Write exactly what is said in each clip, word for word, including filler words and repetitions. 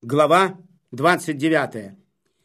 Глава двадцать девятая.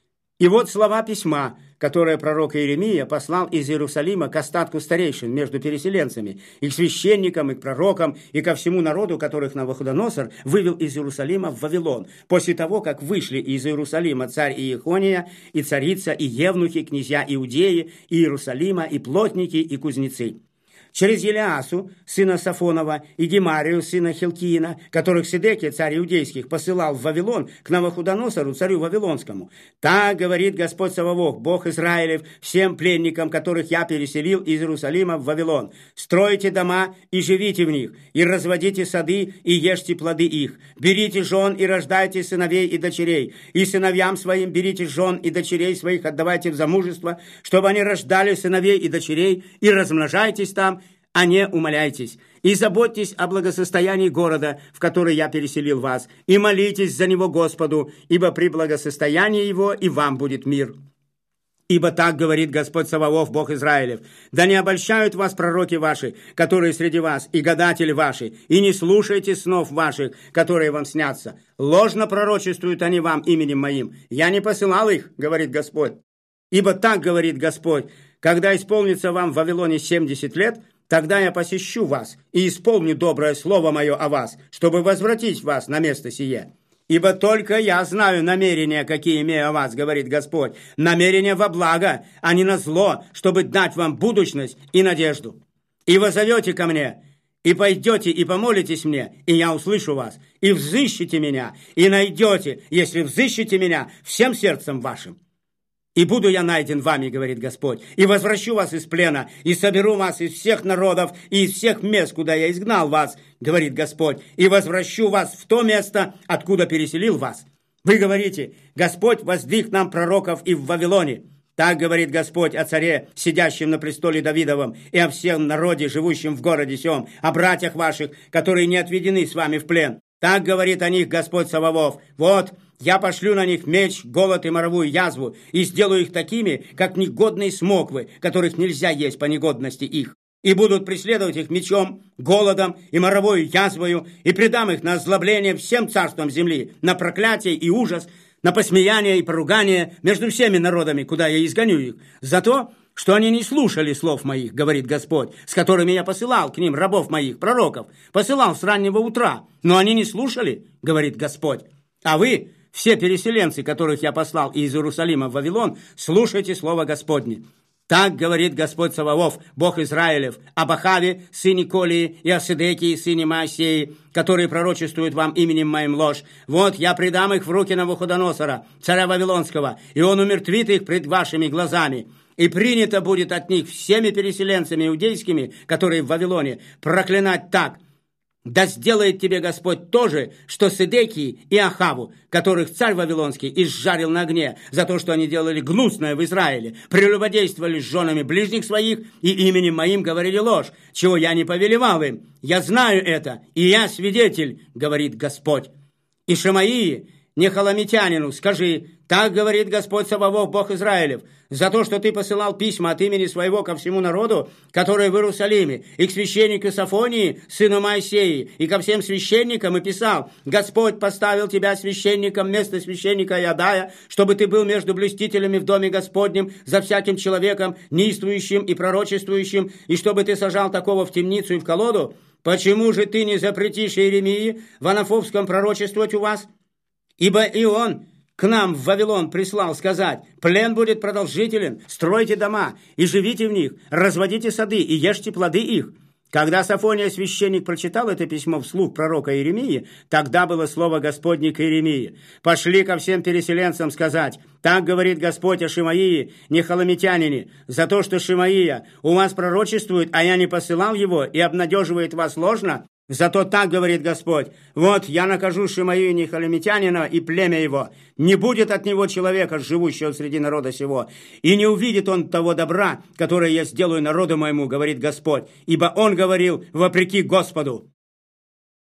И вот слова письма, которое пророк Иеремия послал из Иерусалима к остатку старейшин между переселенцами, и к священникам, и к пророкам, и ко всему народу, которых Навуходоносор вывел из Иерусалима в Вавилон, после того, как вышли из Иерусалима царь Иехония, и царица, и евнухи, князья Иудеи, и Иерусалима, и плотники, и кузнецы. Через Елиасу, сына Сафонова, и Гемарию, сына Хилкиина, которых Седекия, царь иудейских, посылал в Вавилон к Навуходоносору, царю Вавилонскому. Так говорит Господь Саваоф, Бог Израилев, всем пленникам, которых я переселил из Иерусалима в Вавилон. Стройте дома и живите в них, и разводите сады и ешьте плоды их. Берите жен и рождайте сыновей и дочерей, и сыновьям своим берите жен и дочерей своих отдавайте в замужество, чтобы они рождали сыновей и дочерей, и размножайтесь там, а не умоляйтесь, и заботьтесь о благосостоянии города, в который я переселил вас, и молитесь за него Господу, ибо при благосостоянии его и вам будет мир. Ибо так говорит Господь Саваоф, Бог Израилев: да не обольщают вас пророки ваши, которые среди вас, и гадатели ваши, и не слушайте снов ваших, которые вам снятся. Ложно пророчествуют они вам именем моим. Я не посылал их, говорит Господь. Ибо так говорит Господь: когда исполнится вам в Вавилоне семьдесят лет, тогда я посещу вас и исполню доброе слово мое о вас, чтобы возвратить вас на место сие. Ибо только я знаю намерения, какие имею о вас, говорит Господь, намерения во благо, а не на зло, чтобы дать вам будущность и надежду. И воззовете ко мне, и пойдете, и помолитесь мне, и я услышу вас, и взыщите меня, и найдете, если взыщете меня всем сердцем вашим. И буду я найден вами, говорит Господь, и возвращу вас из плена, и соберу вас из всех народов и из всех мест, куда я изгнал вас, говорит Господь, и возвращу вас в то место, откуда переселил вас. Вы говорите: Господь воздвиг нам пророков и в Вавилоне. Так говорит Господь о царе, сидящем на престоле Давидовом, и о всем народе, живущем в городе сем, о братьях ваших, которые не отведены с вами в плен. Так говорит о них Господь Саваоф: вот, я пошлю на них меч, голод и моровую язву, и сделаю их такими, как негодные смоквы, которых нельзя есть по негодности их. И будут преследовать их мечом, голодом и моровою язвою, и предам их на озлобление всем царствам земли, на проклятие и ужас, на посмеяние и поругание между всеми народами, куда я изгоню их, за то, что они не слушали слов моих, говорит Господь, с которыми я посылал к ним рабов моих, пророков, посылал с раннего утра, но они не слушали, говорит Господь. А вы, все переселенцы, которых я послал из Иерусалима в Вавилон, слушайте слово Господне. Так говорит Господь Саваоф, Бог Израилев, об Ахаве, сыне Колии, и о Седекии, сыне Моисеи, которые пророчествуют вам именем моим ложь. Вот я предам их в руки Навуходоносора, царя Вавилонского, и он умертвит их пред вашими глазами. И принято будет от них всеми переселенцами иудейскими, которые в Вавилоне, проклинать так: да сделает тебе Господь то же, что Седекии и Ахаву, которых царь Вавилонский изжарил на огне за то, что они делали гнусное в Израиле, прелюбодействовали с женами ближних своих и именем моим говорили ложь, чего я не повелевал им. Я знаю это, и я свидетель, говорит Господь. И Шемаии, нехаламитянину, скажи: так говорит Господь Саваоф, Бог Израилев, за то, что ты посылал письма от имени своего ко всему народу, который в Иерусалиме, и к священнику Сафонии, сыну Моисеи, и ко всем священникам, и писал: Господь поставил тебя священником вместо священника Иадая, чтобы ты был между блюстителями в доме Господнем за всяким человеком, неистующим и пророчествующим, и чтобы ты сажал такого в темницу и в колоду. Почему же ты не запретишь Иеремии в анафовском пророчествовать у вас? Ибо и он к нам в Вавилон прислал сказать: плен будет продолжителен, стройте дома и живите в них, разводите сады и ешьте плоды их. Когда Сафония священник прочитал это письмо вслух пророка Иеремии, тогда было слово Господне к Иеремии: пошли ко всем переселенцам сказать: так говорит Господь о Шемаии, нехаламитянине, за то, что Шемаия у вас пророчествует, а я не посылал его, и обнадеживает вас ложно. Зато так говорит Господь: вот я накажу Шемаию нехаламитянина и племя его. Не будет от него человека, живущего среди народа сего, и не увидит он того добра, которое я сделаю народу моему, говорит Господь, ибо он говорил вопреки Господу.